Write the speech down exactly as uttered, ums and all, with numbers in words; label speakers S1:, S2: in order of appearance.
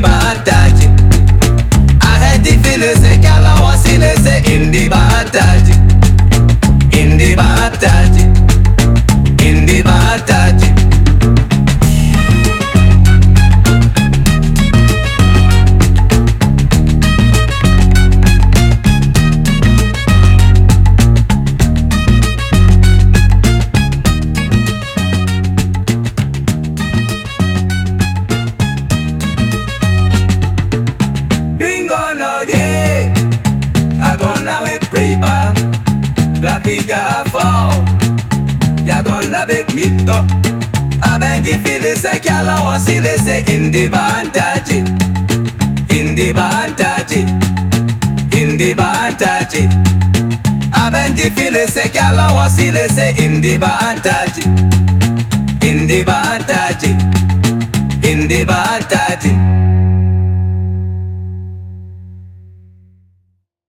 S1: vantage. I had the feeling say kala wasile say in the vantage. In the vantage. In the vantage. La figa fall, ya gonna make me top. I beg you feel the say kala wasile say in the vantage, in the vantage, in the vantage. I beg you feel the say kala wasile say in the vantage, in the vantage, in the vantage.